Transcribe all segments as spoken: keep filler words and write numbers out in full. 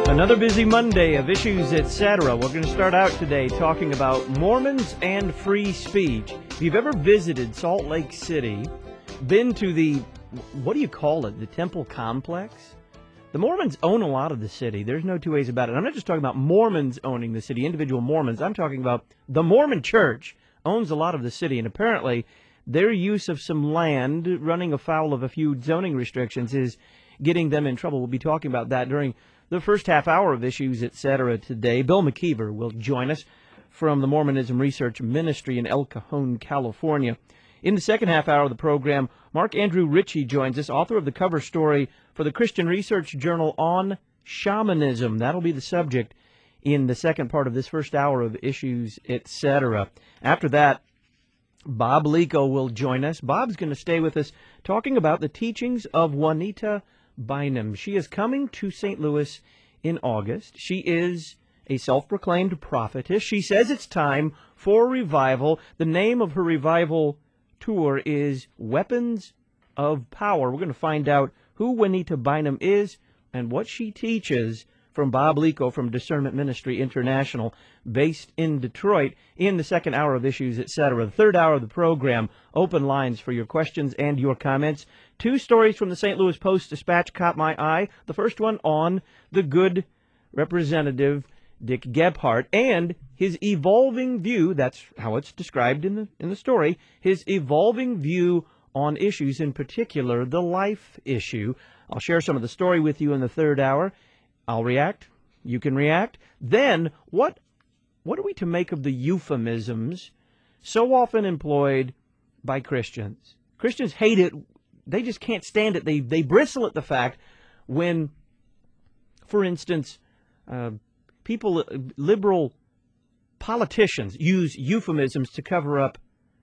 Another busy Monday of Issues, et cetera. We're going to start out today talking about Mormons and free speech. If you've ever visited Salt Lake City, been to the, what do you call it, the Temple Complex? The Mormons own a lot of the city. There's no two ways about it. I'm not just talking about Mormons owning the city, individual Mormons. I'm talking about the Mormon Church owns a lot of the city, and apparently their use of some land running afoul of a few zoning restrictions is getting them in trouble. We'll be talking about that during the first half hour of Issues, et cetera today. Bill McKeever will join us from the Mormonism Research Ministry in El Cajon, California. In the second half hour of the program, Mark Andrew Ritchie joins us, author of the cover story for the Christian Research Journal on shamanism. That'll be the subject in the second part of this first hour of Issues, et cetera. After that, Bob Lico will join us. Bob's going to stay with us talking about the teachings of Juanita Bynum. She is coming to Saint Louis in August. She is a self-proclaimed prophetess. She says it's time for revival. The name of her revival tour is Weapons of Power. We're going to find out who Juanita Bynum is and what she teaches from Bob Lico from Discernment Ministry International, based in Detroit, in the second hour of Issues, et cetera. The third hour of the program, open lines for your questions and your comments. Two stories from the Saint Louis Post-Dispatch caught my eye. The first one on the good Representative Dick Gephardt and his evolving view, that's how it's described in the, in the story, his evolving view on issues, in particular the life issue. I'll share some of the story with you in the third hour. I'll react. You can react. Then, what what are we to make of the euphemisms so often employed by Christians? Christians hate it. They just can't stand it. They they bristle at the fact when, for instance, uh, people, liberal politicians use euphemisms to cover up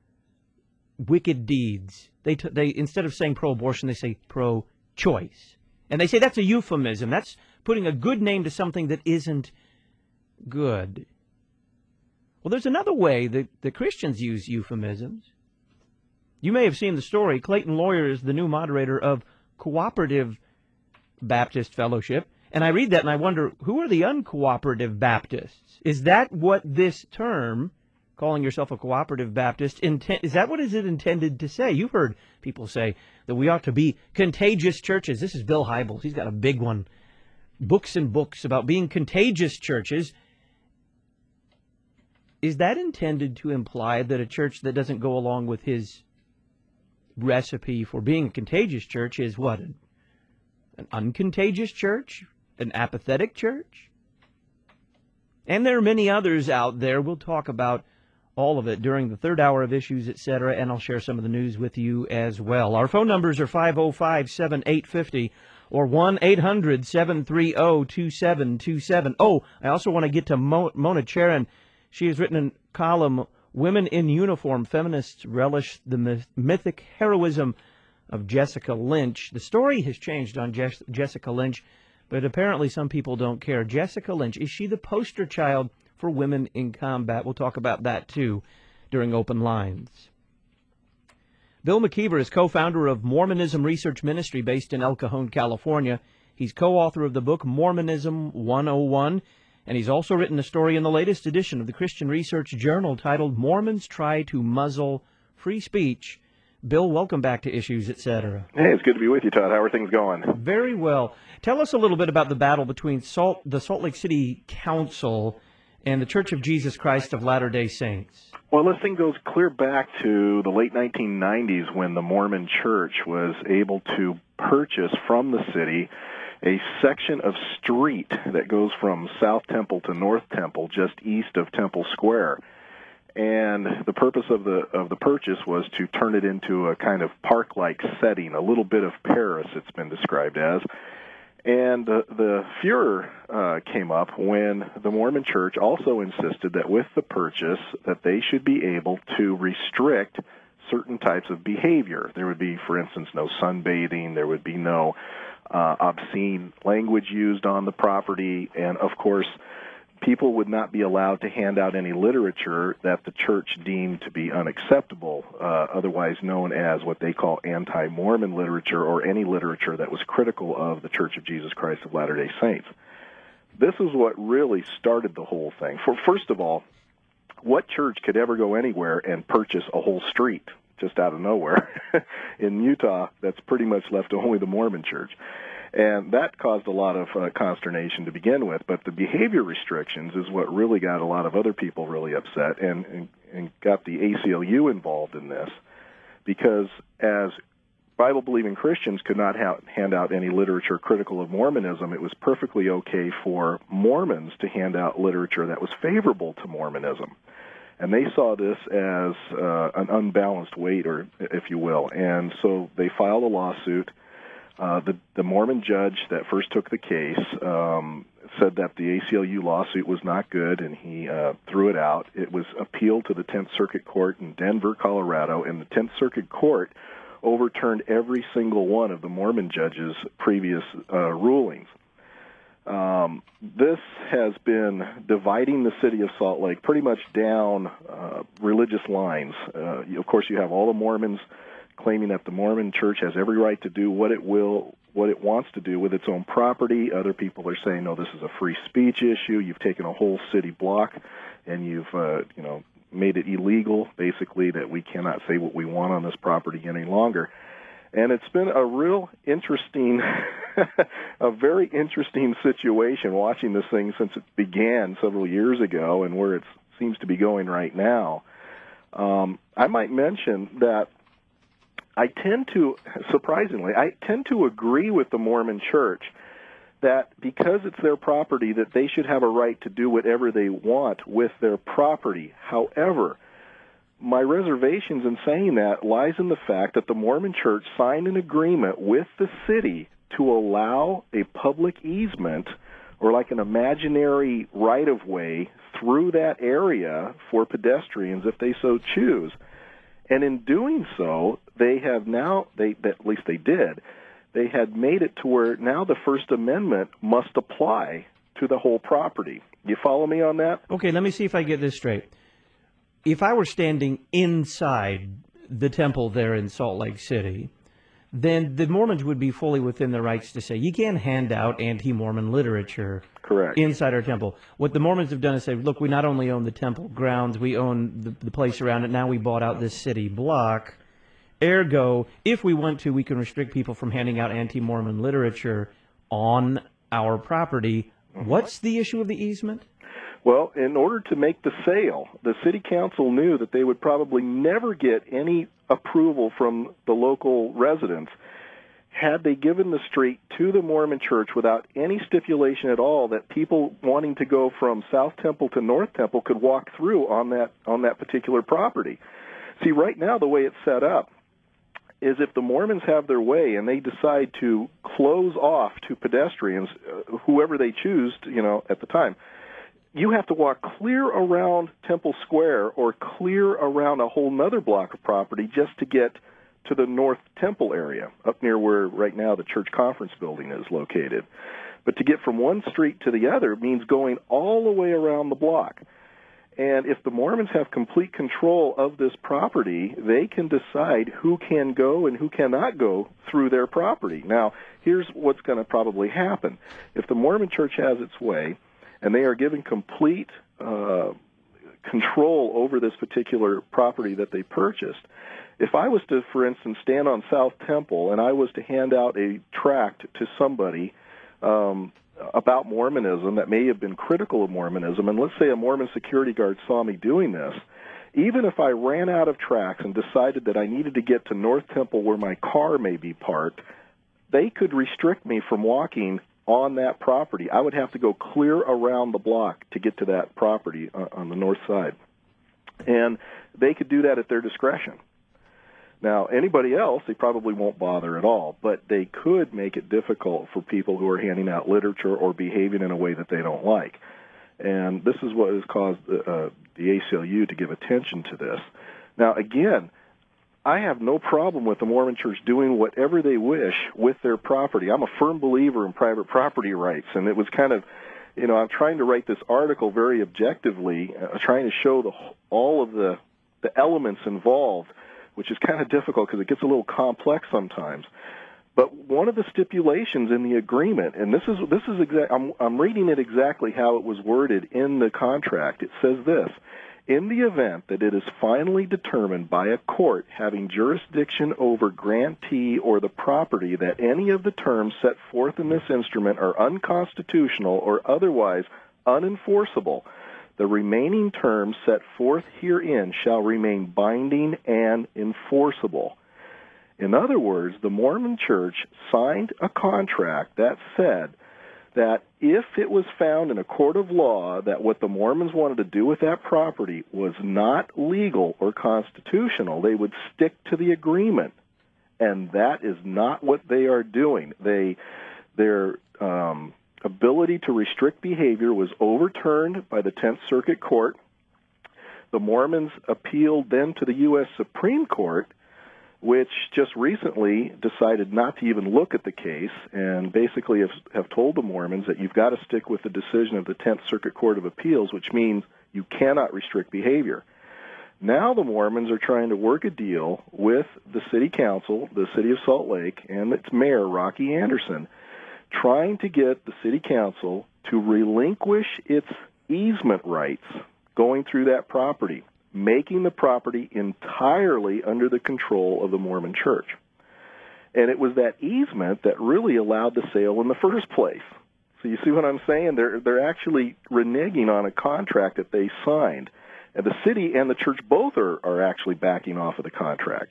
wicked deeds. They t- they instead of saying pro-abortion, they say pro-choice, and they say that's a euphemism. That's putting a good name to something that isn't good. Well, there's another way that the Christians use euphemisms. You may have seen the story. Clayton Lawyer is the new moderator of Cooperative Baptist Fellowship. And I read that and I wonder, who are the uncooperative Baptists? Is that what this term, calling yourself a cooperative Baptist, intent, is that what is it intended to say? You've heard people say that we ought to be contagious churches. This is Bill Hybels. He's got a big one. Books and books about being contagious churches. Is that intended to imply that a church that doesn't go along with his recipe for being a contagious church is what? An, an uncontagious church? An apathetic church? And there are many others out there. We'll talk about all of it during the third hour of Issues, et cetera, and I'll share some of the news with you as well. Our phone numbers are five oh five, seven eight five oh or one eight hundred, seven three zero, two seven two seven. Oh, I also want to get to Mo- Mona Charen. She has written a column, Women in Uniform, Feminists Relish the myth- Mythic Heroism of Jessica Lynch. The story has changed on Jess- Jessica Lynch, but apparently some people don't care. Jessica Lynch, is she the poster child for women in combat? We'll talk about that, too, during Open Lines. Bill McKeever is co-founder of Mormonism Research Ministry based in El Cajon, California. He's co-author of the book Mormonism one oh one, and he's also written a story in the latest edition of the Christian Research Journal titled Mormons Try to Muzzle Free Speech. Bill, welcome back to Issues, et cetera. Hey, it's good to be with you, Todd. How are things going? Very well. Tell us a little bit about the battle between Salt, the Salt Lake City Council and the Church of Jesus Christ of Latter-day Saints. Well, this thing goes clear back to the late nineteen nineties when the Mormon Church was able to purchase from the city a section of street that goes from South Temple to North Temple, just east of Temple Square. And the purpose of the of the purchase was to turn it into a kind of park-like setting, a little bit of Paris, it's been described as. And the, the furor uh, came up when the Mormon Church also insisted that with the purchase that they should be able to restrict certain types of behavior. There would be, for instance, no sunbathing. There would be no uh, obscene language used on the property. And, of course, people would not be allowed to hand out any literature that the church deemed to be unacceptable, uh, otherwise known as what they call anti-Mormon literature, or any literature that was critical of the Church of Jesus Christ of Latter-day Saints. this is what really started the whole thing. For first of all, what church could ever go anywhere and purchase a whole street just out of nowhere? In Utah, that's pretty much left to only the Mormon Church. And that caused a lot of uh, consternation to begin with. But the behavior restrictions is what really got a lot of other people really upset and, and, and got the A C L U involved in this, because as Bible-believing Christians could not ha- hand out any literature critical of Mormonism, it was perfectly okay for Mormons to hand out literature that was favorable to Mormonism. And they saw this as uh, an unbalanced weight, or if you will. And so they filed a lawsuit. Uh, the, the Mormon judge that first took the case um, said that the A C L U lawsuit was not good, and he uh, threw it out. It was appealed to the tenth Circuit Court in Denver, Colorado, and the tenth Circuit Court overturned every single one of the Mormon judges' previous uh, rulings. Um, this has been dividing the city of Salt Lake pretty much down uh, religious lines. Uh, you, of course, you have all the Mormons claiming that the Mormon Church has every right to do what it will, what it wants to do with its own property. Other people are saying, no, this is a free speech issue. You've taken a whole city block and you've, uh, you know, made it illegal, basically, that we cannot say what we want on this property any longer. And it's been a real interesting, a very interesting situation watching this thing since it began several years ago and where it seems to be going right now. Um, I might mention that I tend to, surprisingly, I tend to agree with the Mormon Church that because it's their property that they should have a right to do whatever they want with their property. However, my reservations in saying that lies in the fact that the Mormon Church signed an agreement with the city to allow a public easement or like an imaginary right-of-way through that area for pedestrians if they so choose. And in doing so, they have now, they at least they did, they had made it to where now the First Amendment must apply to the whole property. You follow me on that? Okay, let me see if I get this straight. If I were standing inside the temple there in Salt Lake City, then the Mormons would be fully within their rights to say, you can't hand out anti-Mormon literature Correct. inside our temple. What the Mormons have done is say, look, we not only own the temple grounds, we own the, the place around it, now we bought out this city block. Ergo, if we want to, we can restrict people from handing out anti-Mormon literature on our property. What's the issue of the easement? Well, in order to make the sale, the city council knew that they would probably never get any approval from the local residents had they given the street to the Mormon Church without any stipulation at all that people wanting to go from South Temple to North Temple could walk through on that on that particular property. See, right now the way it's set up is if the Mormons have their way and they decide to close off to pedestrians, uh, whoever they choose, to, you know, at the time, you have to walk clear around Temple Square or clear around a whole nother block of property just to get to the North Temple area, up near where right now the church conference building is located. But to get from one street to the other means going all the way around the block. And if the Mormons have complete control of this property, they can decide who can go and who cannot go through their property. Now, here's what's going to probably happen. If the Mormon Church has its way, and they are given complete uh, control over this particular property that they purchased, if I was to, for instance, stand on South Temple and I was to hand out a tract to somebody um, about Mormonism that may have been critical of Mormonism, and let's say a Mormon security guard saw me doing this, even if I ran out of tracts and decided that I needed to get to North Temple where my car may be parked, they could restrict me from walking on that property. I would have to go clear around the block to get to that property uh, on the north side. And they could do that at their discretion. Now, anybody else, they probably won't bother at all, but they could make it difficult for people who are handing out literature or behaving in a way that they don't like. And this is what has caused uh, the A C L U to give attention to this. Now, again, I have no problem with the Mormon Church doing whatever they wish with their property. I'm a firm believer in private property rights, and it was kind of, you know, I'm trying to write this article very objectively, uh, trying to show the all of the, the elements involved, which is kind of difficult because it gets a little complex sometimes. But one of the stipulations in the agreement, and this is this is exact, I'm I'm reading it exactly how it was worded in the contract. It says this: in the event that it is finally determined by a court having jurisdiction over grantee or the property that any of the terms set forth in this instrument are unconstitutional or otherwise unenforceable, the remaining terms set forth herein shall remain binding and enforceable. In other words, the Mormon Church signed a contract that said that if it was found in a court of law that what the Mormons wanted to do with that property was not legal or constitutional, they would stick to the agreement. And that is not what they are doing. They, their um, ability to restrict behavior was overturned by the Tenth Circuit Court. The Mormons appealed then to the U S Supreme Court, which just recently decided not to even look at the case and basically have, have told the Mormons that you've got to stick with the decision of the Tenth Circuit Court of Appeals, which means you cannot restrict behavior. Now the Mormons are trying to work a deal with the city council, the city of Salt Lake, and its mayor, Rocky Anderson, trying to get the city council to relinquish its easement rights going through that property, making the property entirely under the control of the Mormon Church. And it was that easement that really allowed the sale in the first place. So you see what I'm saying? They're they're actually reneging on a contract that they signed. And the city and the church both are, are actually backing off of the contract.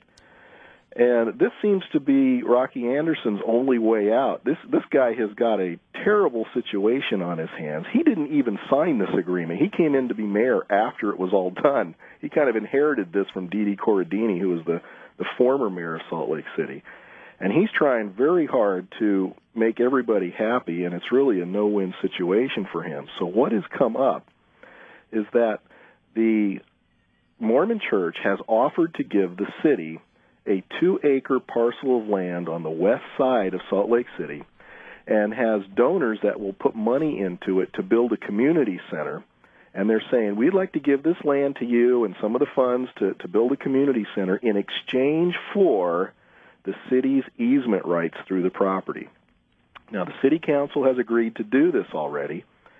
And this seems to be Rocky Anderson's only way out. This this guy has got a terrible situation on his hands. He didn't even sign this agreement. He came in to be mayor after it was all done. He kind of inherited this from Didi Corradini, who was the, the former mayor of Salt Lake City. And he's trying very hard to make everybody happy, and it's really a no-win situation for him. So what has come up is that the Mormon Church has offered to give the city a two-acre parcel of land on the west side of Salt Lake City and has donors that will put money into it to build a community center. And they're saying, we'd like to give this land to you and some of the funds to, to build a community center in exchange for the city's easement rights through the property. Now, the city council has agreed to do this already,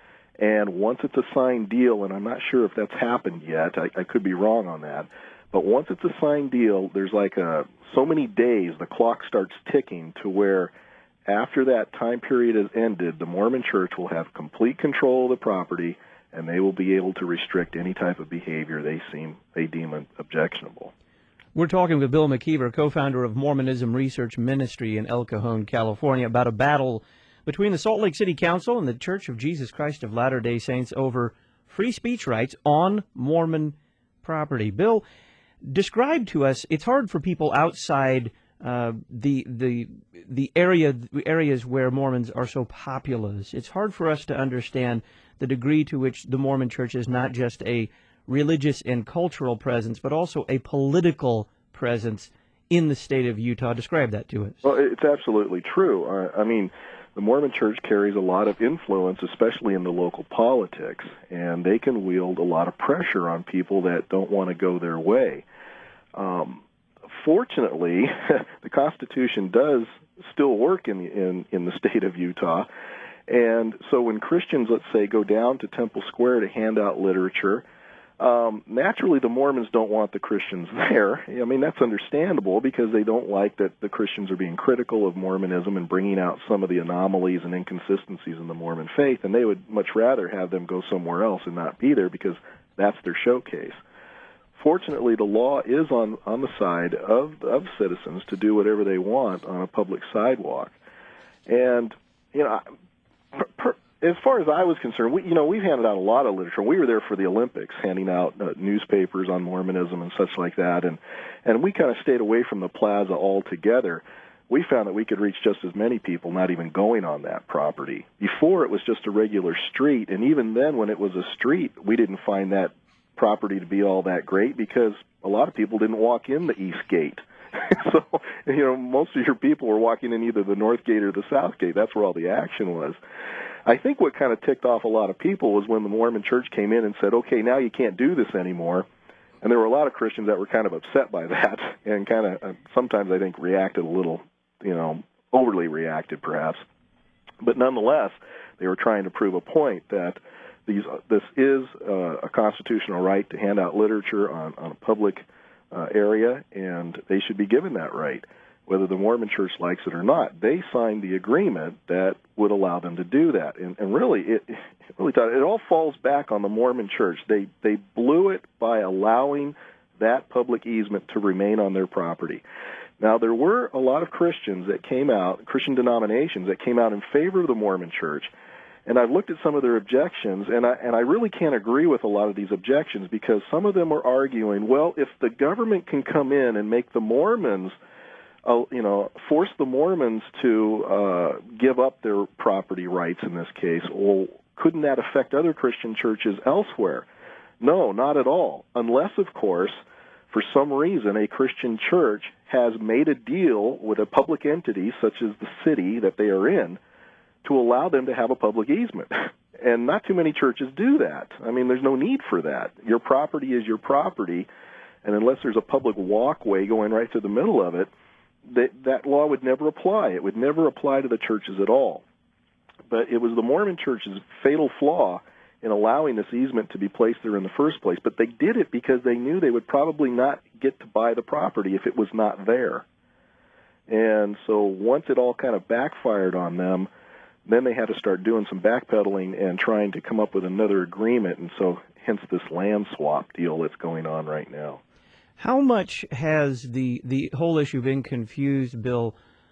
and once it's a signed deal, and I'm not sure if that's happened yet, I, I could be wrong on that, but once it's a signed deal, there's like a, so many days, the clock starts ticking to where after that time period has ended, the Mormon Church will have complete control of the property, and they will be able to restrict any type of behavior they seem they deem objectionable. We're talking with Bill McKeever, co-founder of Mormonism Research Ministry in El Cajon, California, about a battle between the Salt Lake City Council and the Church of Jesus Christ of Latter-day Saints over free speech rights on Mormon property. Bill, describe to us, it's hard for people outside uh, the the the area the areas where Mormons are so populous. It's hard for us to understand the degree to which the Mormon Church is not just a religious and cultural presence, but also a political presence in the state of Utah. Describe that to us. Well, it's absolutely true. I mean, the Mormon Church carries a lot of influence, especially in the local politics, and they can wield a lot of pressure on people that don't want to go their way. Um, fortunately, the Constitution does still work in, in, in the state of Utah, and so when Christians, let's say, go down to Temple Square to hand out literature, Um, naturally, the Mormons don't want the Christians there. I mean, that's understandable because they don't like that the Christians are being critical of Mormonism and bringing out some of the anomalies and inconsistencies in the Mormon faith, and they would much rather have them go somewhere else and not be there because that's their showcase. Fortunately, the law is on, on the side of, of citizens to do whatever they want on a public sidewalk. And, you know, per, per, as far as I was concerned, we, you know, we've handed out a lot of literature. We were there for the Olympics, handing out uh, newspapers on Mormonism and such like that, and and we kind of stayed away from the plaza altogether. We found that we could reach just as many people not even going on that property. Before, it was just a regular street, and even then, when it was a street, we didn't find that property to be all that great because a lot of people didn't walk in the east gate. So, you know, most of your people were walking in either the north gate or the south gate. That's where all the action was. I think what kind of ticked off a lot of people was when the Mormon Church came in and said, okay, now you can't do this anymore. And there were a lot of Christians that were kind of upset by that and kind of uh, sometimes, I think, reacted a little, you know, overly reacted, perhaps. But nonetheless, they were trying to prove a point that these this is uh, a constitutional right to hand out literature on, on a public uh, area, and they should be given that right, whether the Mormon Church likes it or not. They signed the agreement that would allow them to do that, and, and really, it, it really it all falls back on the Mormon Church. They they blew it by allowing that public easement to remain on their property. Now, there were a lot of Christians that came out, Christian denominations that came out in favor of the Mormon Church, and I've looked at some of their objections, and I, and I really can't agree with a lot of these objections, because some of them are arguing, well, if the government can come in and make the Mormons, uh, you know, force the Mormons to uh, give up their property rights in this case, well, couldn't that affect other Christian churches elsewhere? No, not at all, unless, of course, for some reason, a Christian church has made a deal with a public entity, such as the city that they are in, to allow them to have a public easement. And not too many churches do that. I mean, there's no need for that. Your property is your property, and unless there's a public walkway going right through the middle of it, that, that law would never apply. It would never apply to the churches at all. But it was the Mormon Church's fatal flaw in allowing this easement to be placed there in the first place. But they did it because they knew they would probably not get to buy the property if it was not there. And so once it all kind of backfired on them, then they had to start doing some backpedaling and trying to come up with another agreement, and so hence this land swap deal that's going on right now. How much has the, the whole issue been confused, Bill,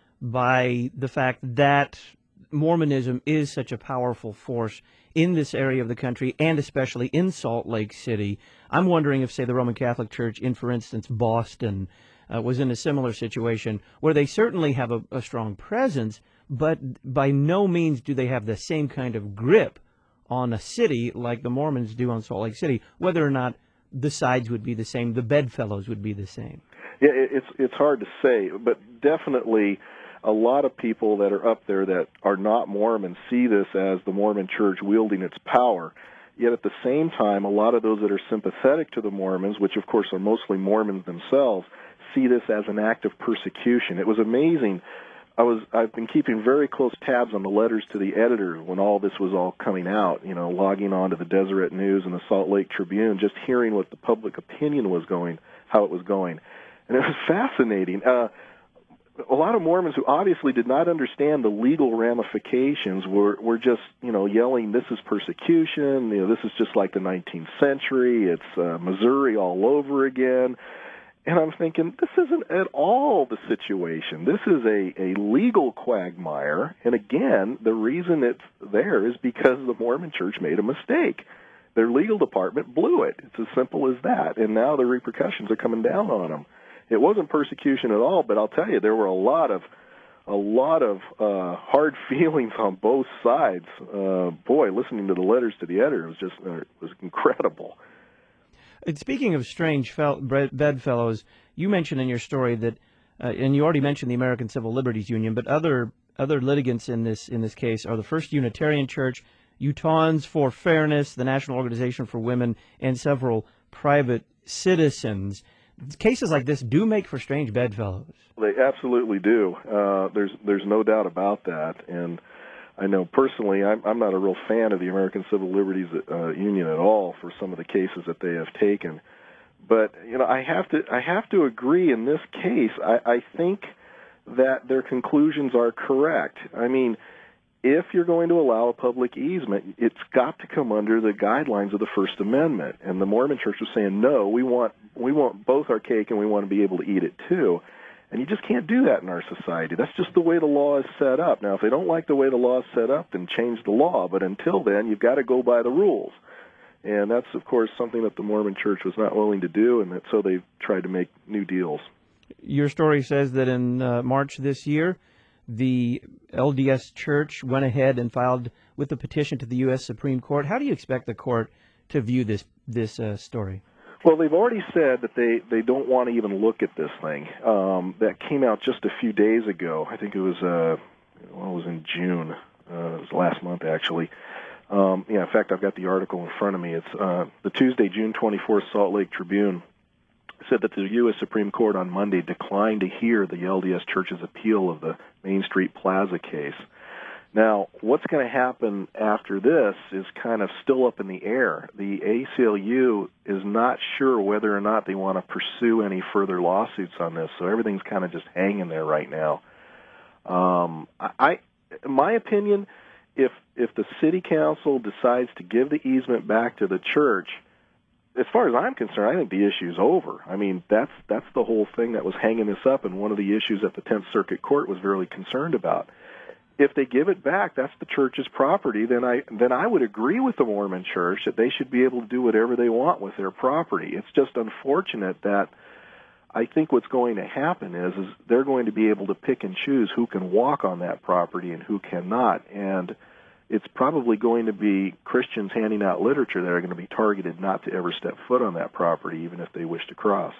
by the fact that Mormonism is such a powerful force in this area of the country, and especially in Salt Lake City? I'm wondering if, say, the Roman Catholic Church in, for instance, Boston, uh, was in a similar situation, where they certainly have a, a strong presence, but by no means do they have the same kind of grip on a city like the Mormons do on Salt Lake City, whether or not the sides would be the same, the bedfellows would be the same. Yeah, it's it's hard to say, but definitely a lot of people that are up there that are not Mormons see this as the Mormon Church wielding its power. Yet at the same time, a lot of those that are sympathetic to the Mormons, which of course are mostly Mormons themselves, see this as an act of persecution. It was amazing. I was I've been keeping very close tabs on the letters to the editor when all this was all coming out, you know, logging on to the Deseret News and the Salt Lake Tribune, just hearing what the public opinion was going, how it was going. And it was fascinating. Uh, a lot of Mormons who obviously did not understand the legal ramifications were, were just, you know, yelling, this is persecution, you know, this is just like the nineteenth century, it's uh, Missouri all over again. And I'm thinking, this isn't at all the situation. This is a, a legal quagmire. And again, the reason it's there is because the Mormon Church made a mistake. Their legal department blew it. It's as simple as that. And now the repercussions are coming down on them. It wasn't persecution at all, but I'll tell you, there were a lot of a lot of uh, hard feelings on both sides. Uh, boy, listening to the letters to the editor was just uh, it was incredible. And speaking of strange fel- bedfellows, you mentioned in your story that, uh, and you already mentioned the American Civil Liberties Union, but other other litigants in this in this case are the First Unitarian Church, Utahns for Fairness, the National Organization for Women, and several private citizens. Cases like this do make for strange bedfellows. They absolutely do. Uh, there's there's no doubt about that, and I know personally I'm, I'm not a real fan of the American Civil Liberties uh, Union at all for some of the cases that they have taken. But, you know, I have to I have to agree in this case. I, I think that their conclusions are correct. I mean, if you're going to allow a public easement, it's got to come under the guidelines of the First Amendment. And the Mormon Church was saying, no, we want we want both our cake and we want to be able to eat it too. And you just can't do that in our society. That's just the way the law is set up. Now, if they don't like the way the law is set up, then change the law. But until then, you've got to go by the rules. And that's, of course, something that the Mormon Church was not willing to do, and that, so they've tried to make new deals. Your story says that in uh, March this year, the L D S Church went ahead and filed with a petition to the U S Supreme Court. How do you expect the court to view this this uh, story? Well, they've already said that they, they don't want to even look at this thing. Um, that came out just a few days ago. I think it was uh, well, it was in June. Uh, it was last month, actually. Um, yeah, in fact, I've got the article in front of me. It's uh, the Tuesday, June twenty-fourth, Salt Lake Tribune said that the U S Supreme Court on Monday declined to hear the L D S Church's appeal of the Main Street Plaza case. Now, what's going to happen after this is kind of still up in the air. The A C L U is not sure whether or not they want to pursue any further lawsuits on this, so everything's kind of just hanging there right now. Um, I, in my opinion, if if the city council decides to give the easement back to the church, as far as I'm concerned, I think the issue's over. I mean, that's that's the whole thing that was hanging this up, and one of the issues that the Tenth Circuit Court was really concerned about. If they give it back, that's the church's property, then I then I would agree with the Mormon Church that they should be able to do whatever they want with their property. It's just unfortunate that I think what's going to happen is, is they're going to be able to pick and choose who can walk on that property and who cannot. And it's probably going to be Christians handing out literature that are going to be targeted not to ever step foot on that property, even if they wish to cross.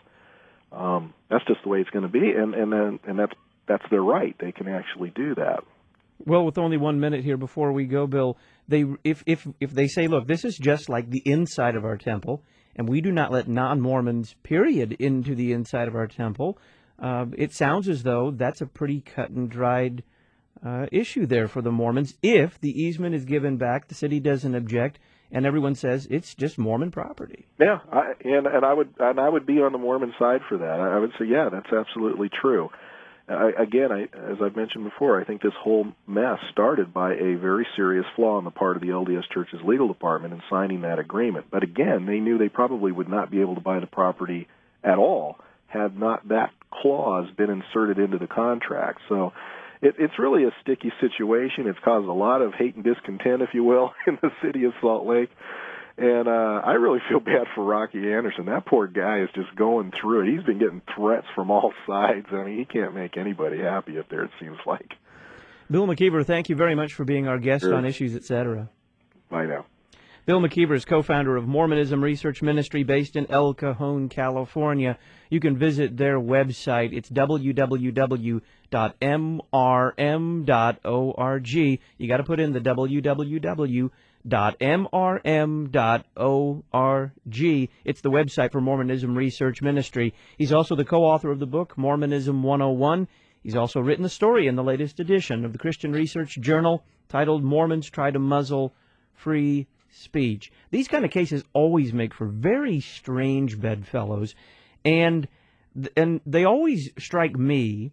Um, that's just the way it's going to be, and and then, and that's that's their right. They can actually do that. Well, with only one minute here before we go, Bill, they if if if they say, look, this is just like the inside of our temple, and we do not let non-Mormons, period, into the inside of our temple, uh, it sounds as though that's a pretty cut and dried uh, issue there for the Mormons. If the easement is given back, the city doesn't object, and everyone says it's just Mormon property. Yeah, I, and and I would and I would be on the Mormon side for that. I would say, yeah, that's absolutely true. I, again, I, as I've mentioned before, I think this whole mess started by a very serious flaw on the part of the L D S Church's legal department in signing that agreement. But again, they knew they probably would not be able to buy the property at all had not that clause been inserted into the contract. So it, it's really a sticky situation. It's caused a lot of hate and discontent, if you will, in the city of Salt Lake. And uh, I really feel bad for Rocky Anderson. That poor guy is just going through it. He's been getting threats from all sides. I mean, he can't make anybody happy up there, it seems like. Bill McKeever, thank you very much for being our guest Sure. on Issues, et cetera. Bye now. Bill McKeever is co-founder of Mormonism Research Ministry based in El Cajon, California. You can visit their website. It's w w w dot m r m dot org. You got to put in the w w w dot m r m dot org. It's the website for Mormonism Research Ministry. He's also the co-author of the book, Mormonism one oh one. He's also written a story in the latest edition of the Christian Research Journal titled Mormons Try to Muzzle Free Speech. These kind of cases always make for very strange bedfellows, and and they always strike me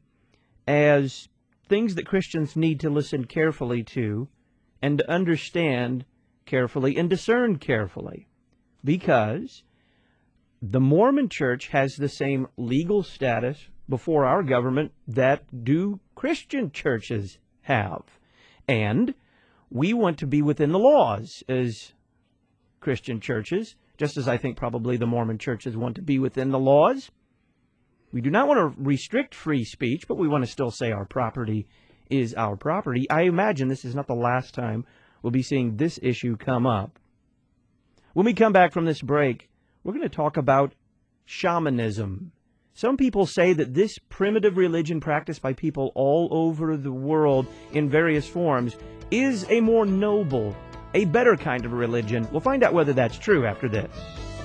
as things that Christians need to listen carefully to and to understand carefully and discern carefully, because the Mormon Church has the same legal status before our government that do Christian churches have, and we want to be within the laws as Christian churches, just as I think probably the Mormon churches want to be within the laws. We do not want to restrict free speech, but we want to still say our property is our property. I imagine this is not the last time we'll be seeing this issue come up. When we come back from this break, we're going to talk about shamanism. Some people say that this primitive religion practiced by people all over the world in various forms is a more noble, a better kind of religion. We'll find out whether that's true after this.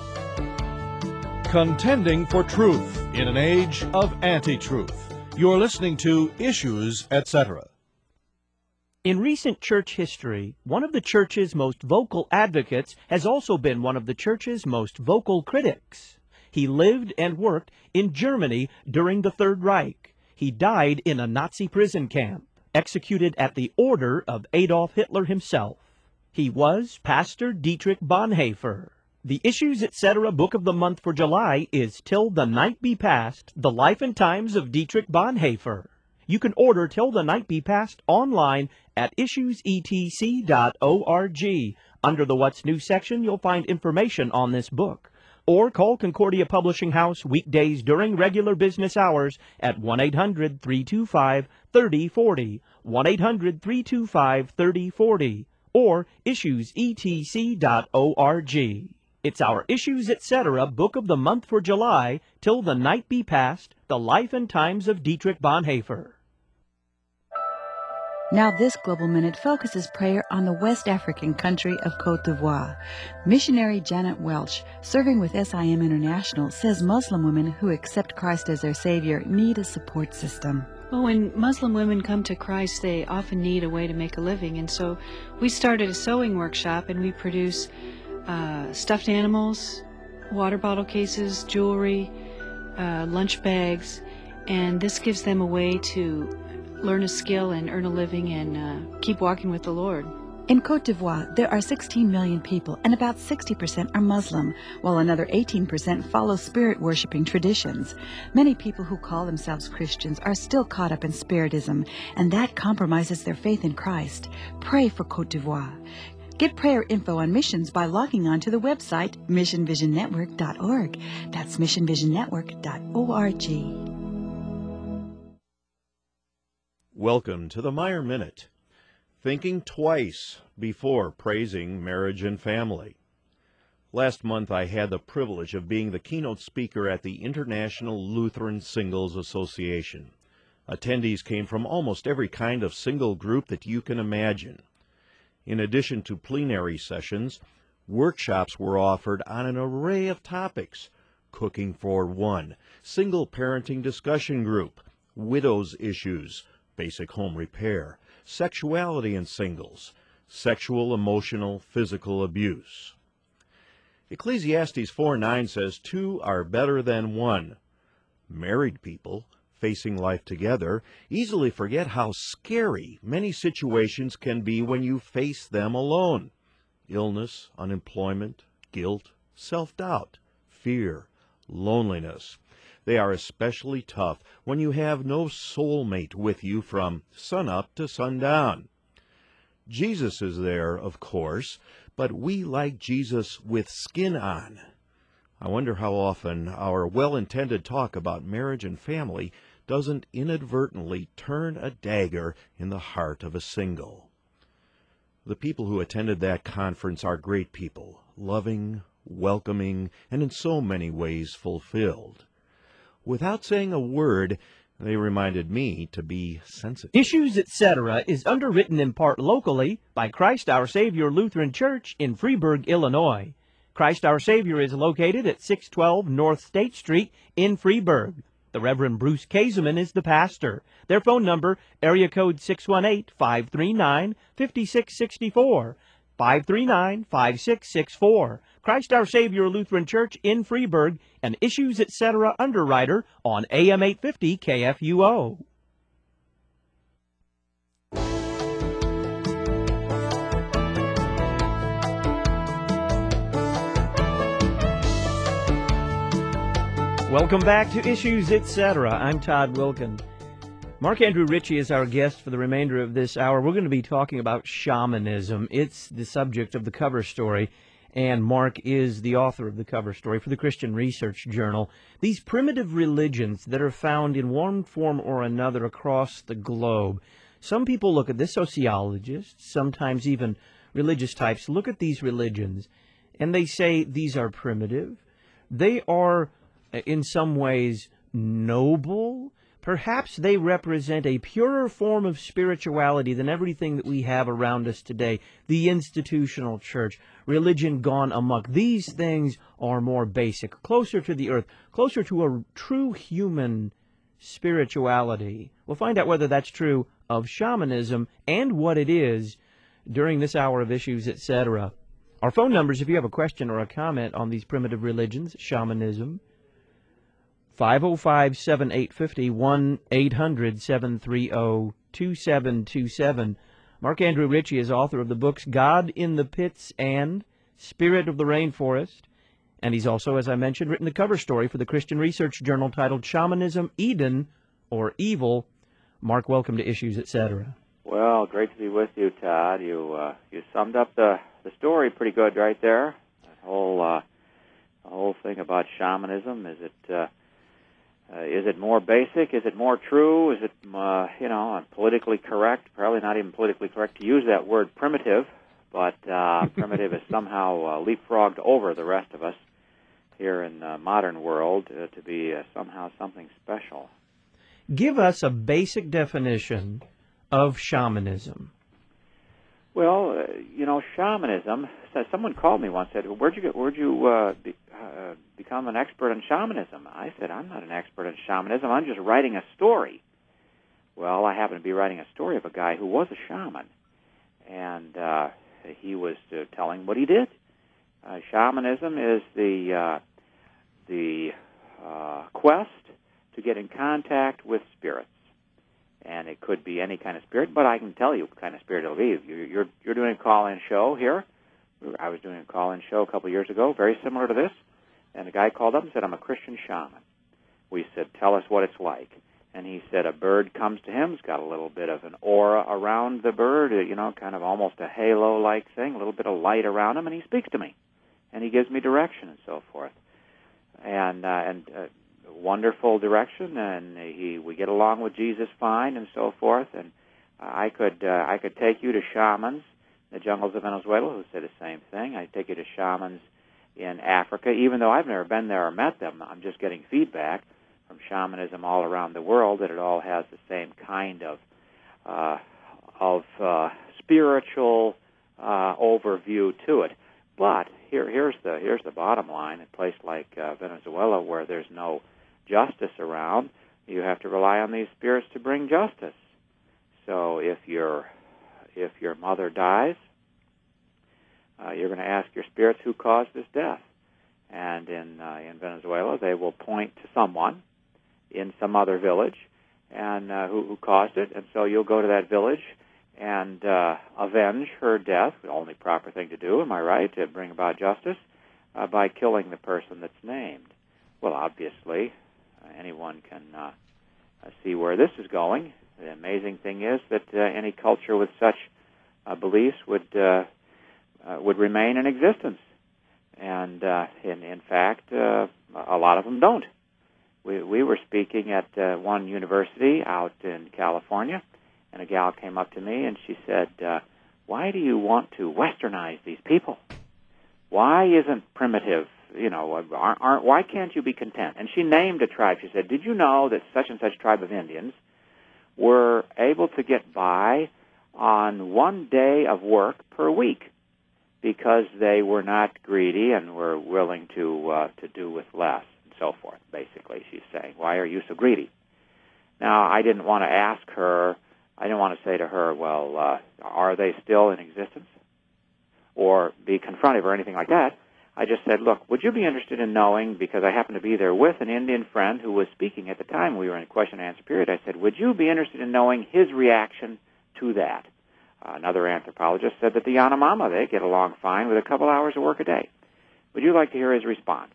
Contending for truth in an age of anti-truth. You're listening to Issues, et cetera. In recent church history, one of the church's most vocal advocates has also been one of the church's most vocal critics. He lived and worked in Germany during the Third Reich. He died in a Nazi prison camp, executed at the order of Adolf Hitler himself. He was Pastor Dietrich Bonhoeffer. The Issues, et cetera. book of the month for July is Till the Night Be Past, The Life and Times of Dietrich Bonhoeffer. You can order Till the Night Be Past online at issues e t c dot org. Under the What's New section, you'll find information on this book. Or call Concordia Publishing House weekdays during regular business hours at one eight hundred, three two five, three oh four oh, one eight hundred, three two five, three oh four oh, or issues e t c dot org. It's our Issues, et cetera. book of the month for July, Till the Night Be Past, The Life and Times of Dietrich Bonhoeffer. Now this Global Minute focuses prayer on the West African country of Côte d'Ivoire. Missionary Janet Welch, serving with S I M International, says Muslim women who accept Christ as their Savior need a support system. Well, when Muslim women come to Christ, they often need a way to make a living. And so we started a sewing workshop, and we produce uh, stuffed animals, water bottle cases, jewelry, uh, lunch bags, and this gives them a way to learn a skill and earn a living and uh, keep walking with the Lord. In Côte d'Ivoire, there are sixteen million people, and about sixty percent are Muslim, while another eighteen percent follow spirit-worshipping traditions. Many people who call themselves Christians are still caught up in spiritism, and that compromises their faith in Christ. Pray for Côte d'Ivoire. Get prayer info on missions by logging on to the website mission vision network dot org. That's mission vision network dot org. Welcome to the Meyer Minute. Thinking twice before praising marriage and family. Last month I had the privilege of being the keynote speaker at the International Lutheran Singles Association. Attendees came from almost every kind of single group that you can imagine. In addition to plenary sessions, workshops were offered on an array of topics. Cooking for one, single parenting discussion group, widows issues, basic home repair, sexuality in singles, sexual, emotional, physical abuse. Ecclesiastes four nine says two are better than one. Married people, facing life together, easily forget how scary many situations can be when you face them alone. Illness, unemployment, guilt, self-doubt, fear, loneliness. They are especially tough when you have no soulmate with you from sunup to sundown. Jesus is there, of course, but we like Jesus with skin on. I wonder how often our well-intended talk about marriage and family doesn't inadvertently turn a dagger in the heart of a single. The people who attended that conference are great people, loving, welcoming, and in so many ways fulfilled. Without saying a word, they reminded me to be sensitive. Issues, et cetera is underwritten in part locally by Christ Our Savior Lutheran Church in Freeburg, Illinois. Christ Our Savior is located at six twelve North State Street in Freeburg. The Reverend Bruce Kaseman is the pastor. Their phone number, area code six one eight, five three nine, five six six four, five three nine, five six six four. Christ Our Savior Lutheran Church in Freeburg, and Issues, et cetera underwriter on A M eight fifty K F U O. Welcome back to Issues, et cetera. I'm Todd Wilkin. Mark Andrew Ritchie is our guest for the remainder of this hour. We're going to be talking about shamanism. It's the subject of the cover story, and Mark is the author of the cover story for the Christian Research Journal. These primitive religions that are found in one form or another across the globe. Some people look at this, sociologists, sometimes even religious types, look at these religions, and they say these are primitive. They are, in some ways, noble. Perhaps they represent a purer form of spirituality than everything that we have around us today. The institutional church, religion gone amok. These things are more basic, closer to the earth, closer to a true human spirituality. We'll find out whether that's true of shamanism and what it is during this hour of Issues, et cetera. Our phone numbers, if you have a question or a comment on these primitive religions, shamanism, five oh five, seven eight five oh, one eight hundred, seven three oh, two seven two seven. Mark Andrew Ritchie is author of the books God in the Pits and Spirit of the Rainforest. And he's also, as I mentioned, written the cover story for the Christian Research Journal titled Shamanism, Eden, or Evil. Mark, welcome to Issues, et cetera. Well, great to be with you, Todd. You uh, you summed up the, the story pretty good right there. That whole, uh, the whole thing about shamanism, is it... Uh, Uh, is it more basic? Is it more true? Is it, uh, you know, politically correct? Probably not even politically correct to use that word primitive, but uh, primitive is somehow uh, leapfrogged over the rest of us here in the modern world uh, to be uh, somehow something special. Give us a basic definition of shamanism? Well, uh, you know, shamanism. So someone called me once and said, "Where'd you get? Where'd you uh, be, uh, become an expert in shamanism?" I said, "I'm not an expert in shamanism. I'm just writing a story." Well, I happen to be writing a story of a guy who was a shaman, and uh, he was uh, telling what he did. Uh, shamanism is the uh, the uh, quest to get in contact with spirits. And it could be any kind of spirit, but I can tell you what kind of spirit it'll be. You're, you're, you're doing a call-in show here. I was doing a call-in show a couple of years ago, very similar to this. And a guy called up and said, "I'm a Christian shaman." We said, "Tell us what it's like." And he said a bird comes to him. It's got a little bit of an aura around the bird, you know, kind of almost a halo-like thing, a little bit of light around him, and he speaks to me. And he gives me direction and so forth. And, uh, and uh, wonderful direction, and he we get along with Jesus fine and so forth. And I could uh, I could take you to shamans in the jungles of Venezuela who say the same thing. I take you to shamans in Africa, even though I've never been there or met them. I'm just getting feedback from shamanism all around the world that it all has the same kind of uh, of uh, spiritual uh, overview to it. But here here's the here's the bottom line: a place like uh, Venezuela, where there's no justice around, you have to rely on these spirits to bring justice. So if your if your mother dies, uh, you're going to ask your spirits who caused this death. And in uh, in Venezuela, they will point to someone in some other village and uh, who, who caused it. And so you'll go to that village and uh, avenge her death. The only proper thing to do, am I right, to bring about justice, uh, by killing the person that's named. Well, obviously, anyone can uh, see where this is going. The amazing thing is that uh, any culture with such uh, beliefs would uh, uh, would remain in existence, and uh, in in fact, uh, a lot of them don't. We we were speaking at uh, one university out in California, and a gal came up to me and she said, uh, "Why do you want to westernize these people? Why isn't primitive? You know, aren't, aren't, why can't you be content?" And she named a tribe. She said, "Did you know that such and such tribe of Indians were able to get by on one day of work per week because they were not greedy and were willing to uh, to do with less and so forth?" Basically, she's saying, "Why are you so greedy?" Now, I didn't want to ask her. I didn't want to say to her, "Well, uh, are they still in existence?" or be confrontive or anything like that. I just said, "Look, would you be interested in knowing," because I happened to be there with an Indian friend who was speaking at the time. We were in a question and answer period. I said, "Would you be interested in knowing his reaction to that?" Uh, another anthropologist said that the Yanomama, they get along fine with a couple hours of work a day. Would you like to hear his response?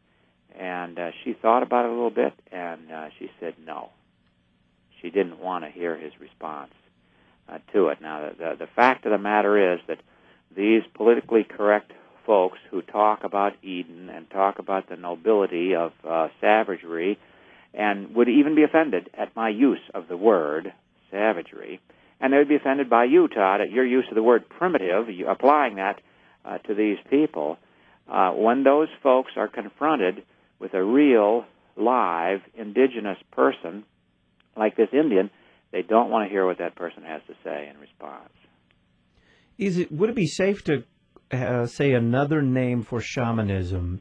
And uh, she thought about it a little bit, and uh, she said no. She didn't want to hear his response uh, to it. Now, the, the, the fact of the matter is that these politically correct folks who talk about Eden and talk about the nobility of uh, savagery and would even be offended at my use of the word savagery, and they would be offended by you, Todd, at your use of the word primitive, you applying that uh, to these people. Uh, when those folks are confronted with a real, live, indigenous person like this Indian, they don't want to hear what that person has to say in response. Is it would it be safe to uh, say another name for shamanism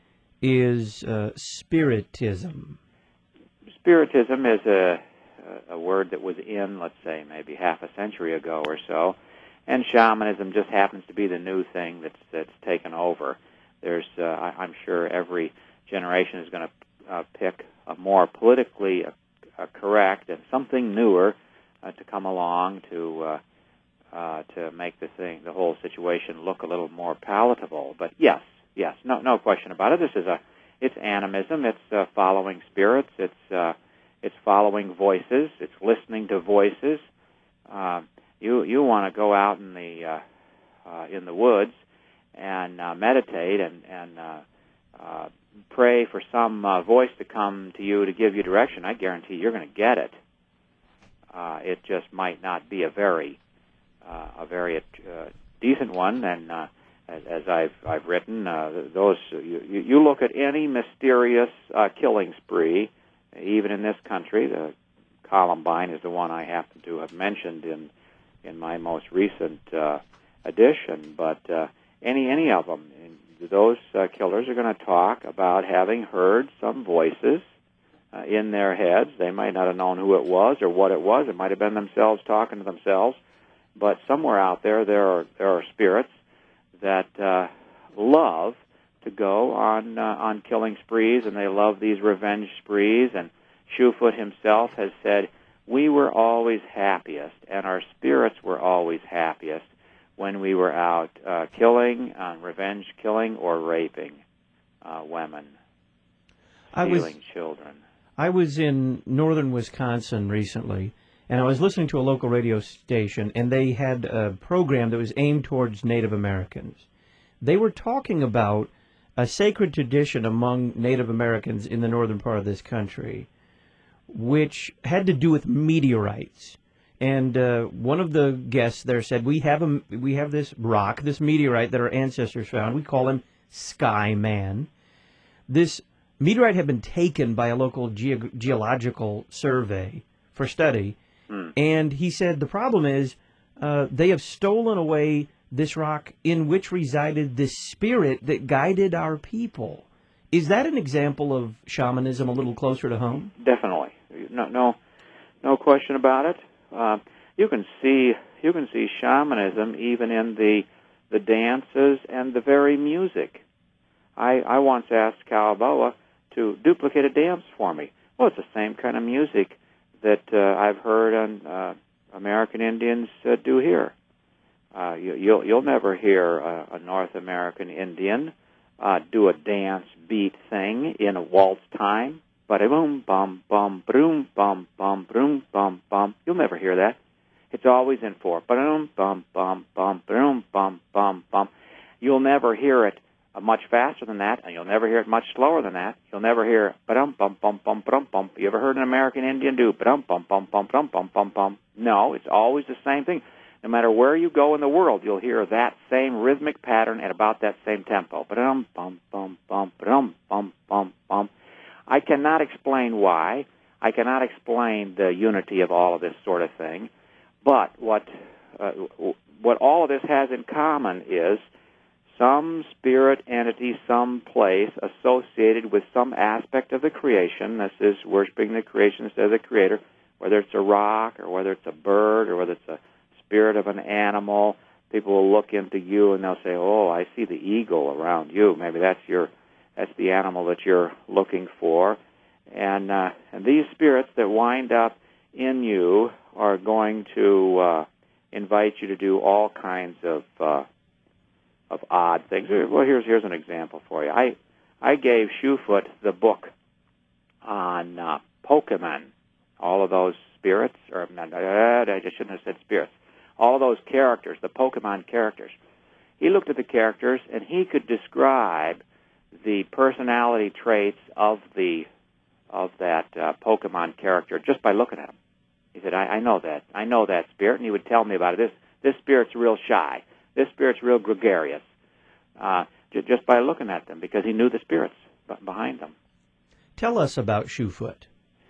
is uh, spiritism? Spiritism is a, a word that was in, let's say, maybe half a century ago or so, and shamanism just happens to be the new thing that's that's taken over. There's, uh, I, I'm sure, every generation is going to uh, pick a more politically uh, uh, correct and something newer uh, to come along to. Uh, Uh, to make the thing, the whole situation look a little more palatable. But yes, yes, no, no question about it. This is a, it's animism. It's uh, following spirits. It's, uh, it's following voices. It's listening to voices. Uh, you, you want to go out in the, uh, uh, in the woods and uh, meditate and and uh, uh, pray for some uh, voice to come to you to give you direction. I guarantee you're going to get it. Uh, it just might not be a very Uh, a very uh, decent one, and uh, as, as I've I've written, uh, those you, you look at any mysterious uh, killing spree, even in this country, the Columbine is the one I happen to have mentioned in in my most recent uh, edition. But uh, any any of them, those uh, killers are going to talk about having heard some voices uh, in their heads. They might not have known who it was or what it was. It might have been themselves talking to themselves. But somewhere out there, there are there are spirits that uh, love to go on uh, on killing sprees, and they love these revenge sprees. And Shoefoot himself has said, "We were always happiest, and our spirits were always happiest when we were out uh, killing, uh, revenge killing, or raping uh, women, I stealing was, children." I was in northern Wisconsin recently, and I was listening to a local radio station, and they had a program that was aimed towards Native Americans. They were talking about a sacred tradition among Native Americans in the northern part of this country, which had to do with meteorites. And uh, one of the guests there said, we have a, we have this rock, this meteorite that our ancestors found. We call him Sky Man. This meteorite had been taken by a local ge- geological survey for study. Mm. And he said the problem is uh, they have stolen away this rock in which resided the spirit that guided our people. Is that an example of shamanism a little closer to home? Definitely. No, no, no question about it. Uh, you can see you can see shamanism even in the the dances and the very music. I I once asked Cowboa to duplicate a dance for me. Well, it's the same kind of music that uh, I've heard on uh, American Indians uh, do here. Uh, you, you'll you'll never hear a, a North American Indian uh, do a dance beat thing in a waltz time. Ba-da-boom, bum, bum, broom, bum, bum, broom, bum, bum. You'll never hear that. It's always in four. Ba-dum, bum, bum, bum, broom, bum, bum, bum. You'll never hear it uh, much faster than that, and you'll never hear it much slower than that. You'll never hear ba-dum, bum, bum, bum, ba-dum, bum. You ever heard an American Indian do ba-dum, bum, bum, bum, bum, bum, bum, bum? No, it's always the same thing. No matter where you go in the world, you'll hear that same rhythmic pattern at about that same tempo. Ba-dum, bum, bum, bum, ba-dum, bum, bum, bum. I cannot explain why. I cannot explain the unity of all of this sort of thing. But what uh, what all of this has in common is some spirit entity, some place associated with some aspect of the creation. This is worshiping the creation instead of the creator, whether it's a rock or whether it's a bird or whether it's a spirit of an animal. People will look into you and they'll say, "Oh, I see the eagle around you. Maybe that's your That's the animal that you're looking for." And, uh, and these spirits that wind up in you are going to uh, invite you to do all kinds of uh, of odd things. Well, here's here's an example for you. I I gave Shoefoot the book on uh, Pokemon. All of those spirits, or not, I just shouldn't have said spirits. All of those characters, the Pokemon characters. He looked at the characters and he could describe the personality traits of the of that uh, Pokemon character just by looking at him. He said, I, I know that. I know that spirit. And he would tell me about it. This this spirit's real shy. This spirit's real gregarious. Uh, j- just by looking at them, because he knew the spirits b- behind them. Tell us about Shoefoot.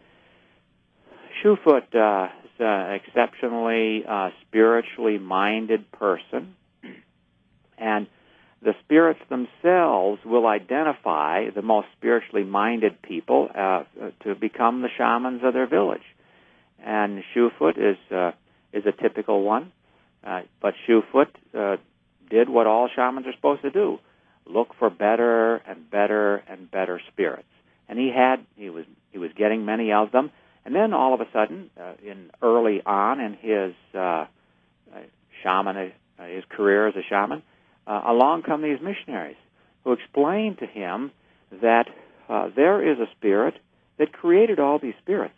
Shoefoot uh, is an exceptionally uh, spiritually minded person. And the spirits themselves will identify the most spiritually minded people uh, to become the shamans of their village. And Shoefoot is uh, is a typical one. Uh, but Shoefoot uh, did what all shamans are supposed to do: look for better and better and better spirits. And he had he was he was getting many of them. And then all of a sudden, uh, in early on in his uh, shaman uh, his career as a shaman. Uh, along come these missionaries who explain to him that uh, there is a spirit that created all these spirits.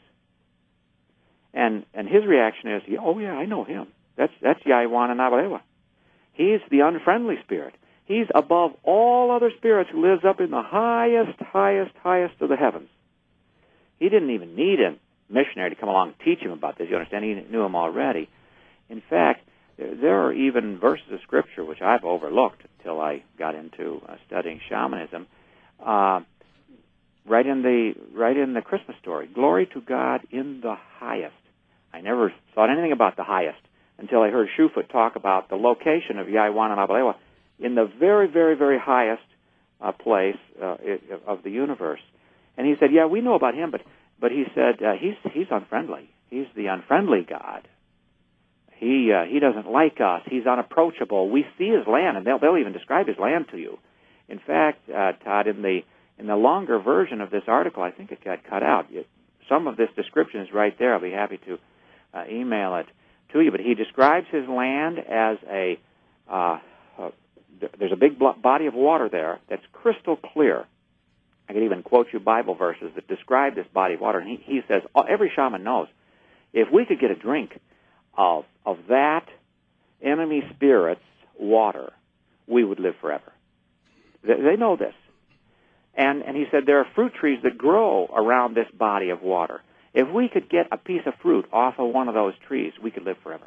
And and his reaction is, oh, yeah, I know him. That's that's Yaiwana Nabalewa. He's the unfriendly spirit. He's above all other spirits who lives up in the highest, highest, highest of the heavens. He didn't even need a missionary to come along and teach him about this. You understand? He knew him already. In fact, there are even verses of Scripture which I've overlooked until I got into uh, studying shamanism. Uh, right in the right in the Christmas story. Glory to God in the highest. I never thought anything about the highest until I heard Shoefoot talk about the location of Yaiwananabalewa in the very, very, very highest uh, place uh, of the universe. And he said, yeah, we know about him, but but he said uh, he's he's unfriendly. He's the unfriendly God. He uh, he doesn't like us. He's unapproachable. We see his land, and they'll they'll even describe his land to you. In fact, uh, Todd, in the in the longer version of this article, I think it got cut out. It, some of this description is right there. I'll be happy to uh, email it to you. But he describes his land as a uh, uh, there's a big body of water there that's crystal clear. I could even quote you Bible verses that describe this body of water. And he, he says, oh, every shaman knows, if we could get a drink of of that enemy spirit's water, we would live forever. They, they know this. And and he said there are fruit trees that grow around this body of water. If we could get a piece of fruit off of one of those trees, we could live forever.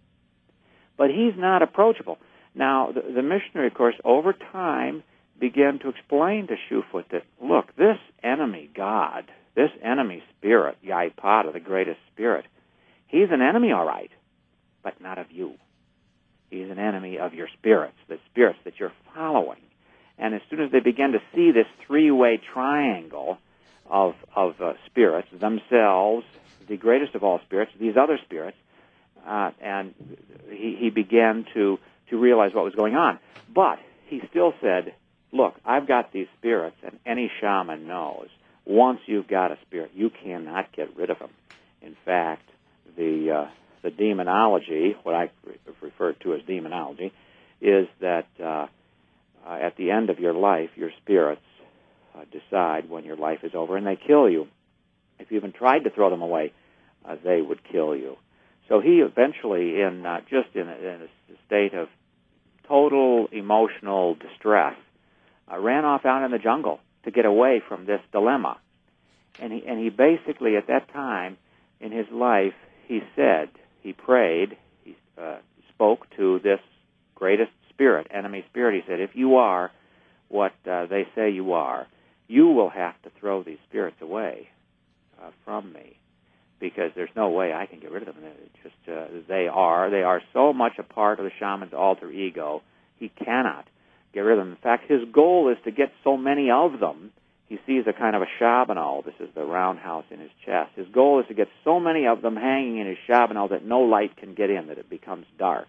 But he's not approachable. Now, the, the missionary, of course, over time began to explain to Shoefoot that, look, this enemy God, this enemy spirit, Yaipada, the greatest spirit, he's an enemy, all right, but not of you. He's an enemy of your spirits, the spirits that you're following. And as soon as they began to see this three-way triangle of of uh, spirits, themselves, the greatest of all spirits, these other spirits, uh, and he, he began to, to realize what was going on. But he still said, look, I've got these spirits, and any shaman knows, once you've got a spirit, you cannot get rid of them. In fact, the uh, the demonology, what I refer to as demonology, is that uh, uh, at the end of your life, your spirits uh, decide when your life is over, and they kill you. If you even tried to throw them away, uh, they would kill you. So he eventually, in uh, just in a, in a state of total emotional distress, uh, ran off out in the jungle to get away from this dilemma. And he and he basically, at that time in his life, he said, he prayed, he uh, spoke to this greatest spirit, enemy spirit. He said, if you are what uh, they say you are, you will have to throw these spirits away uh, from me, because there's no way I can get rid of them. It's just uh, they are. They are so much a part of the shaman's alter ego, he cannot get rid of them. In fact, his goal is to get so many of them. He sees a kind of a shabanal. This is the roundhouse in his chest. His goal is to get so many of them hanging in his shabanal that no light can get in, that it becomes dark.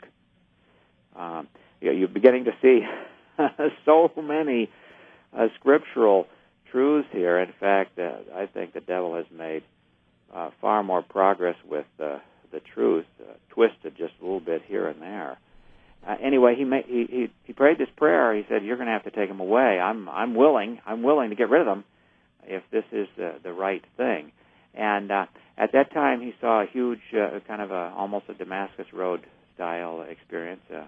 Um, you're beginning to see so many uh, scriptural truths here. In fact, uh, I think the devil has made uh, far more progress with uh, the truth, uh, twisted just a little bit here and there. Uh, anyway, he, made, he he he prayed this prayer. He said, "You're going to have to take them away. I'm I'm willing. I'm willing to get rid of them, if this is the the right thing." And uh, at that time, he saw a huge, uh, kind of a almost a Damascus Road style experience, uh,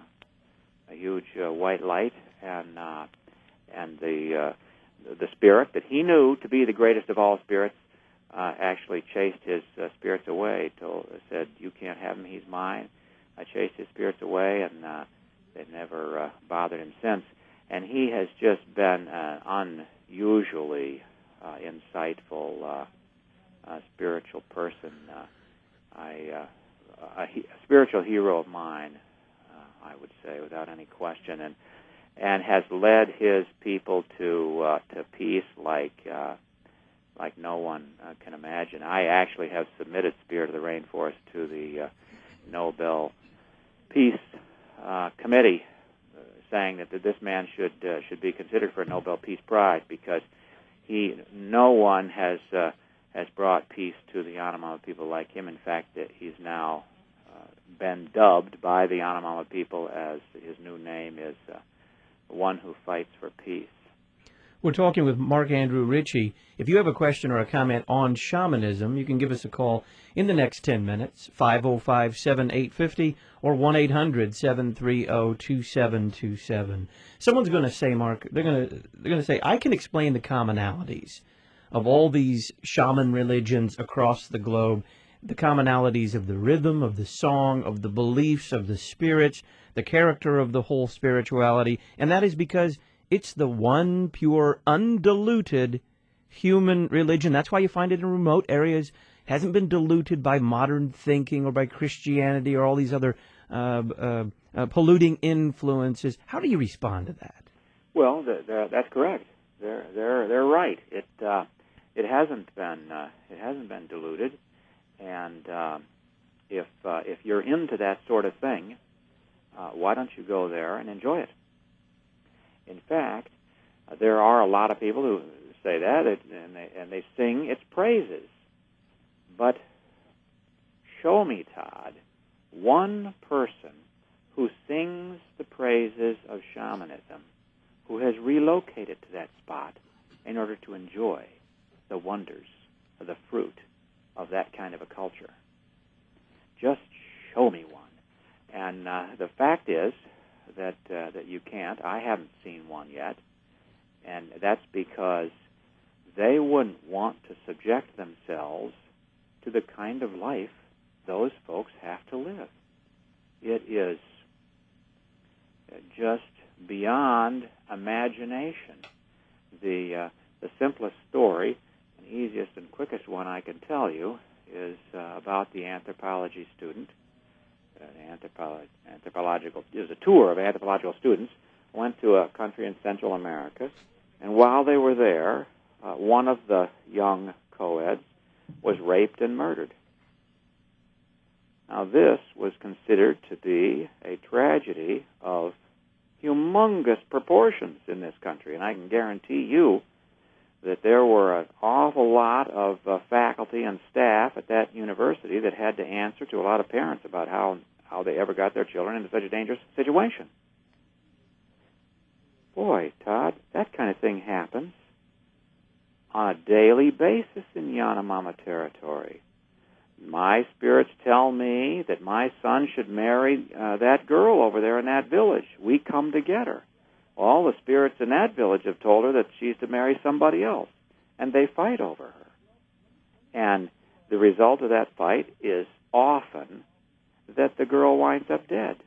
a huge uh, white light, and uh, and the uh, the spirit that he knew to be the greatest of all spirits uh, actually chased his uh, spirits away. Told said, "You can't have him. He's mine." I chased his spirits away, and uh, they've never uh, bothered him since. And he has just been an unusually uh, insightful, uh, uh, spiritual person. Uh, I, uh, a, he, a spiritual hero of mine, uh, I would say, without any question, and and has led his people to uh, to peace like uh, like no one uh, can imagine. I actually have submitted Spirit of the Rainforest to the uh, Nobel Peace uh, Committee, uh, saying that, that this man should uh, should be considered for a Nobel Peace Prize, because he no one has uh, has brought peace to the Yanomami people like him. In fact, that he's now uh, been dubbed by the Yanomami people as his new name is uh, one who fights for peace. We're talking with Mark Andrew Ritchie. If you have a question or a comment on shamanism, you can give us a call in the next ten minutes, five oh five, seven eight five oh or one eight hundred, seven three zero, two seven two seven. Someone's going to say, Mark, they're going to they're going to say, I can explain the commonalities of all these shaman religions across the globe, the commonalities of the rhythm, of the song, of the beliefs, of the spirits, the character of the whole spirituality, and that is because it's the one pure, undiluted human religion. That's why you find it in remote areas. Hasn't been diluted by modern thinking or by Christianity or all these other uh, uh, uh, polluting influences. How do you respond to that? Well, the, the, that's correct. They're they're they're right. It uh, it hasn't been uh, it hasn't been diluted, and uh, if uh, if you're into that sort of thing, uh, why don't you go there and enjoy it? In fact, uh, there are a lot of people who say that, it, and they and they sing its praises. But show me, Todd, one person who sings the praises of shamanism, who has relocated to that spot in order to enjoy the wonders of the fruit of that kind of a culture. Just show me one. And uh, the fact is that uh, that you can't. I haven't seen one yet, and that's because they wouldn't want to subject themselves to the kind of life those folks have to live. It is just beyond imagination. The uh, the simplest story, and easiest and quickest one I can tell you, is uh, about the anthropology student. An anthropo- anthropological, it was a tour of anthropological students, went to a country in Central America, and while they were there, uh, one of the young co-eds was raped and murdered. Now, this was considered to be a tragedy of humongous proportions in this country, and I can guarantee you that there were an awful lot of uh, faculty and staff at that university that had to answer to a lot of parents about how, how they ever got their children into such a dangerous situation. Boy, Todd, that kind of thing happens on a daily basis in Yanomama territory. My spirits tell me that my son should marry uh, that girl over there in that village. We come together. All the spirits in that village have told her that she's to marry somebody else, and they fight over her. And the result of that fight is often that the girl winds up dead.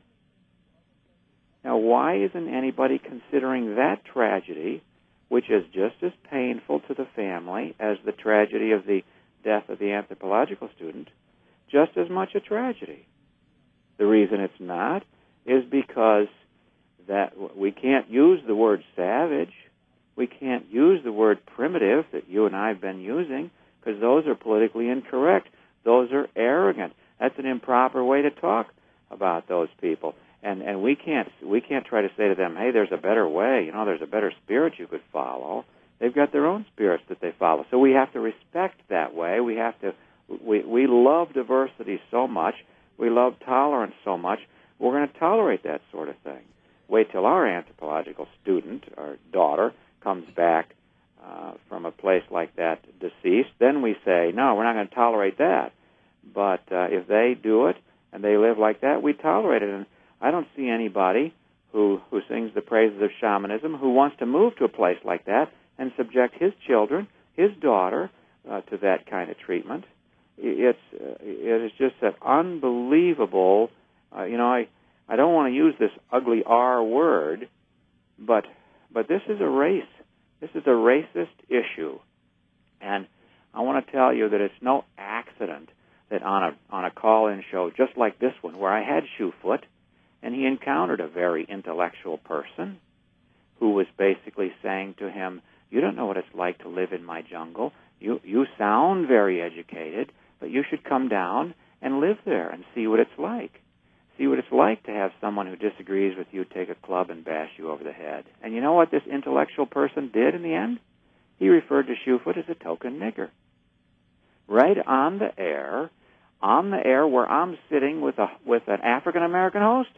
Now, why isn't anybody considering that tragedy, which is just as painful to the family as the tragedy of the death of the anthropological student, just as much a tragedy? The reason it's not is because that we can't use the word savage, we can't use the word primitive that you and I have been using, because those are politically incorrect. Those are arrogant. That's an improper way to talk about those people. And and we can't we can't try to say to them, hey, there's a better way, you know, there's a better spirit you could follow. They've got their own spirits that they follow. So we have to respect that way. We have to we we love diversity so much. We love tolerance so much. We're going to tolerate that sort of thing. Wait till our anthropological student or daughter comes back uh, from a place like that deceased. Then we say, no, we're not going to tolerate that. But uh, if they do it and they live like that, we tolerate it. And I don't see anybody who, who sings the praises of shamanism who wants to move to a place like that and subject his children, his daughter, uh, to that kind of treatment. It's uh, it is just an unbelievable. Uh, you know, I I don't want to use this ugly R word, but but this is a race. This is a racist issue, and I want to tell you that it's no accident that on a on a call-in show just like this one, where I had Shoefoot, and he encountered a very intellectual person who was basically saying to him, you don't know what it's like to live in my jungle. You you sound very educated, but you should come down and live there and see what it's like. See what it's like to have someone who disagrees with you take a club and bash you over the head. And you know what this intellectual person did in the end? He referred to Shoefoot as a token nigger. Right on the air, on the air where I'm sitting with a with an African-American host.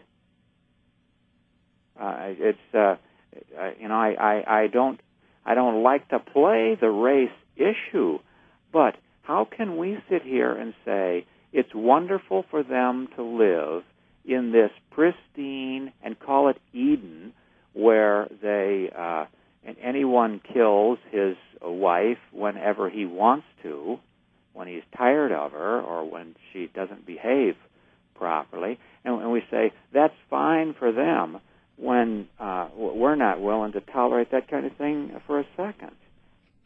Uh, it's uh, you know I, I, I don't I don't like to play the race issue, but how can we sit here and say it's wonderful for them to live in this pristine, and call it Eden, where they uh, and anyone kills his wife whenever he wants to, when he's tired of her or when she doesn't behave properly, and, and we say that's fine for them when uh, we're not willing to tolerate that kind of thing for a second.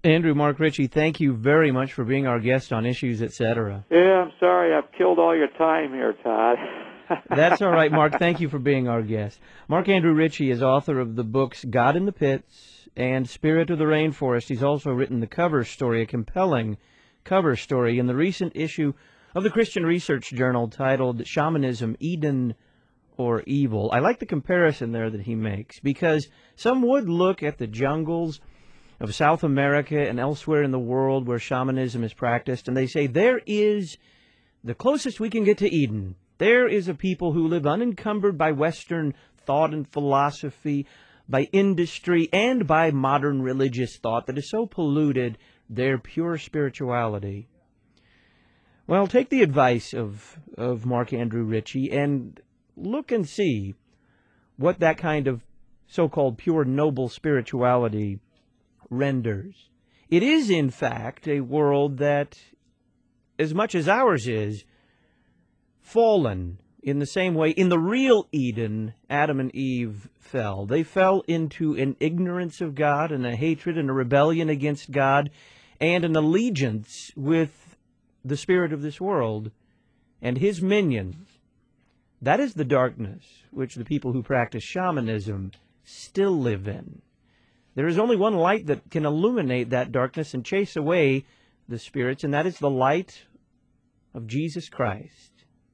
Andrew Mark Ritchie, thank you very much for being our guest on Issues, et cetera. Yeah, I'm sorry I've killed all your time here, Todd. That's all right, Mark. Thank you for being our guest. Mark Andrew Ritchie is author of the books God in the Pits and Spirit of the Rainforest. He's also written the cover story, a compelling cover story, in the recent issue of the Christian Research Journal titled Shamanism, Eden or Evil. I like the comparison there that he makes, because some would look at the jungles of South America and elsewhere in the world where shamanism is practiced, and they say there is the closest we can get to Eden. There is a people who live unencumbered by Western thought and philosophy, by industry, and by modern religious thought that has so polluted their pure spirituality. Well, take the advice of, of Mark Andrew Ritchie and look and see what that kind of so-called pure noble spirituality renders. It is, in fact, a world that, as much as ours is, fallen in the same way. In the real Eden, Adam and Eve fell. They fell into an ignorance of God and a hatred and a rebellion against God and an allegiance with the spirit of this world and his minions. That is the darkness which the people who practice shamanism still live in. There is only one light that can illuminate that darkness and chase away the spirits, and that is the light of Jesus Christ.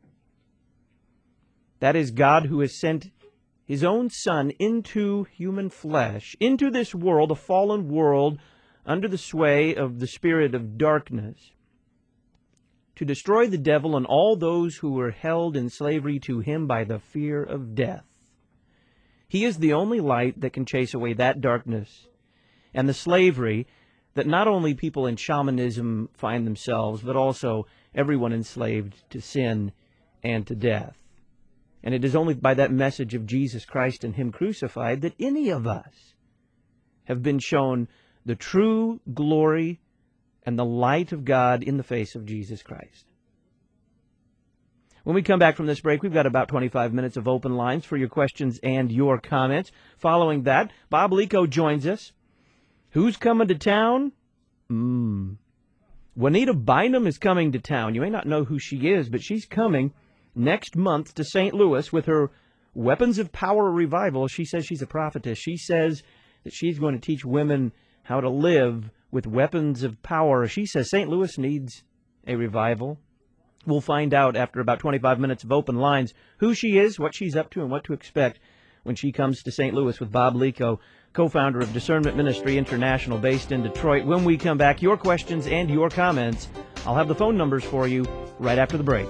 That is God who has sent his own Son into human flesh, into this world, a fallen world, under the sway of the spirit of darkness, to destroy the devil and all those who were held in slavery to him by the fear of death. He is the only light that can chase away that darkness and the slavery that not only people in shamanism find themselves, but also everyone enslaved to sin and to death. And it is only by that message of Jesus Christ and him crucified that any of us have been shown the true glory and the light of God in the face of Jesus Christ. When we come back from this break, we've got about twenty-five minutes of open lines for your questions and your comments. Following that, Bob Lico joins us. Who's coming to town? Hmm. Juanita Bynum is coming to town. You may not know who she is, but she's coming next month to Saint Louis with her Weapons of Power revival. She says she's a prophetess. She says that she's going to teach women how to live with weapons of power. She says Saint Louis needs a revival. We'll find out after about twenty-five minutes of open lines who she is, what she's up to, and what to expect when she comes to Saint Louis with Bob Lico, co-founder of Discernment Ministry International, based in Detroit. When we come back, your questions and your comments. I'll have the phone numbers for you right after the break.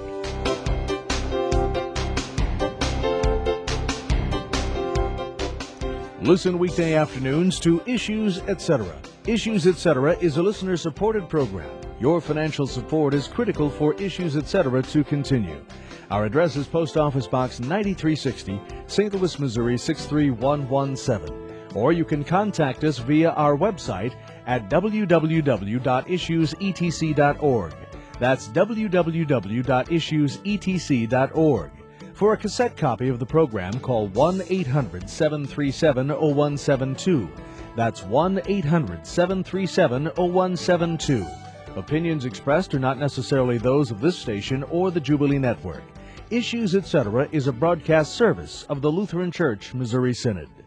Listen weekday afternoons to Issues, et cetera. Issues, et cetera is a listener-supported program. Your financial support is critical for Issues, et cetera to continue. Our address is Post Office Box ninety-three sixty, Saint Louis, Missouri six three one one seven. Or you can contact us via our website at w w w dot issues e t c dot org. That's w w w dot issues e t c dot org. For a cassette copy of the program, call one eight hundred seven three seven oh one seven two. That's one eight hundred seven three seven oh one seven two. Opinions expressed are not necessarily those of this station or the Jubilee Network. Issues, et cetera is a broadcast service of the Lutheran Church Missouri Synod.